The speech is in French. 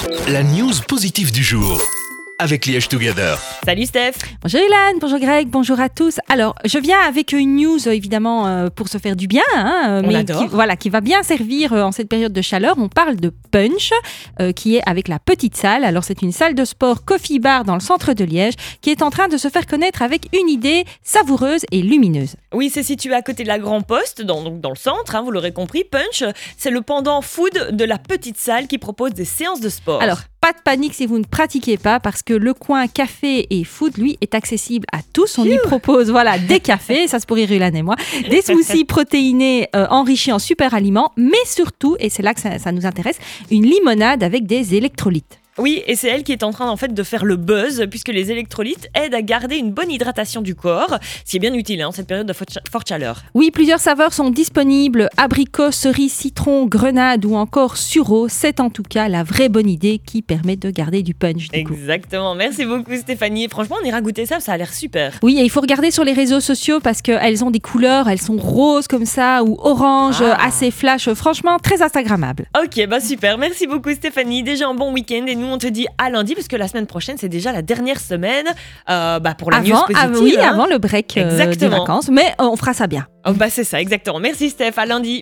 La news positive du jour avec Liège Together. Salut Steph. Bonjour Ilan, bonjour Greg, bonjour à tous. Alors, je viens avec une news évidemment pour se faire du bien, mais qui va bien servir en cette période de chaleur. On parle de Punch, qui est avec la petite salle. Alors, c'est une salle de sport Coffee Bar dans le centre de Liège, qui est en train de se faire connaître avec une idée savoureuse et lumineuse. Oui, c'est situé à côté de la Grand Poste, dans le centre, vous l'aurez compris. Punch, c'est le pendant food de la petite salle qui propose des séances de sport. Alors, pas de panique si vous ne pratiquez pas, parce que le coin café et food, lui, est accessible à tous. On y propose des cafés, ça c'est pour Irulan et moi, des smoothies protéinés enrichis en super aliments, mais surtout, et c'est là que ça nous intéresse, une limonade avec des électrolytes. Oui, et c'est elle qui est en train de faire le buzz, puisque les électrolytes aident à garder une bonne hydratation du corps, ce qui est bien utile en cette période de forte chaleur. Oui, plusieurs saveurs sont disponibles, abricot, cerise, citron, grenade ou encore sureau. C'est en tout cas la vraie bonne idée qui permet de garder du punch. Exactement, merci beaucoup Stéphanie. Franchement, on ira goûter ça a l'air super. Oui, et il faut regarder sur les réseaux sociaux parce qu'elles ont des couleurs, elles sont roses comme ça ou orange, assez flash, franchement très instagrammables. Ok, super, merci beaucoup Stéphanie. Déjà un bon week-end et nous on te dit à lundi parce que la semaine prochaine c'est déjà la dernière semaine pour la news positive. Avant le break des vacances, mais on fera ça bien. C'est ça, exactement. Merci Steph, à lundi.